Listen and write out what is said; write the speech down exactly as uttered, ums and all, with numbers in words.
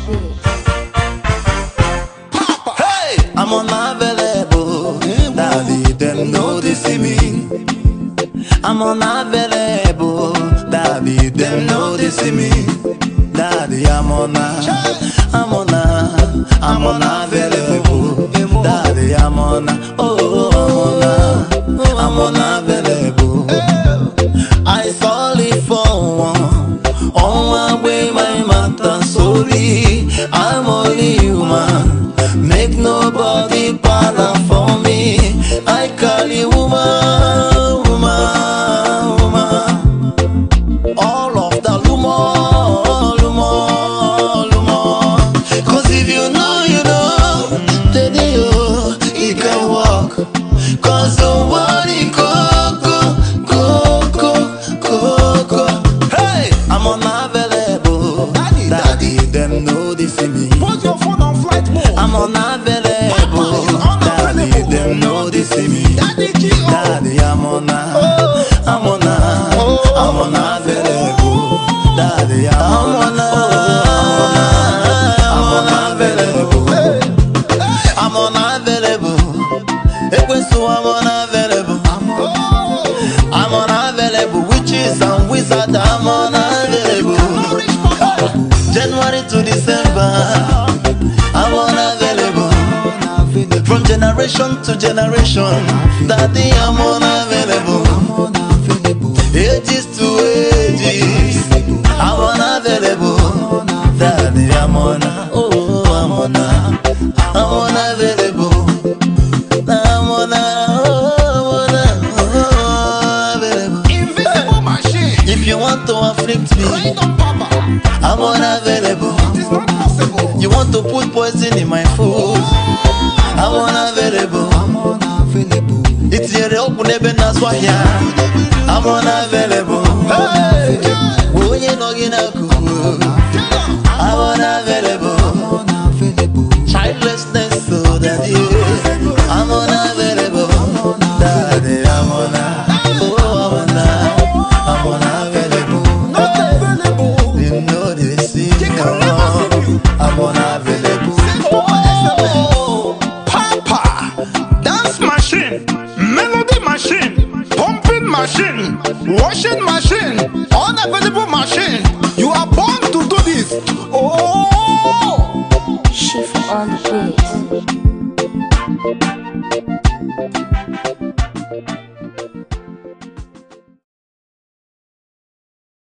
Hey, I'm unavailable. Daddy, them know they see me. I'm unavailable. Daddy, them know they see me. Daddy, I'm on I'm on I'm unavailable. Daddy, I'm on oh I'm on I'm unavailable. I solely for one on my way, my matter sorry. I'm only human. Make nobody para for me. I call you woman, woman, woman. All of the lumo, lumo, lumo. Cause if you know, you know, then you, you can walk. Cause nobody go, go, go, go, go, go. Hey, I'm unavailable. Daddy, Daddy, them know they see me. Put your phone on flight mode. I'm unavailable. Daddy, them know they see me. Daddy, G O. Daddy, I'm on I'm on I'm unavailable. Daddy, I'm on I'm unavailable. I'm unavailable. So I'm unavailable. I'm unavailable. Witches and wizards, I'm unavailable. January to December, I'm unavailable. From generation to generation, Daddy, I'm unavailable. Ages to ages, I'm unavailable. Daddy, I'm on, oh, I'm on, I'm unavailable. I'm on, I'm unavailable. Invisible machine. If you want to afflict me, Rain on Papa. I'm unavailable. It is not possible. You want to put poison in my food, I'm unavailable. It's your open even as why I'm unavailable. Hey, when you're not in a cool, I'm unavailable. Childlessness, so that you, I'm unavailable. Daddy, I'm on, oh, I'm on, I'm unavailable. Not available. You know they see me, I'm unavailable. Oh, Papa, dance machine, melody machine, pumping machine, washing machine, unavailable machine.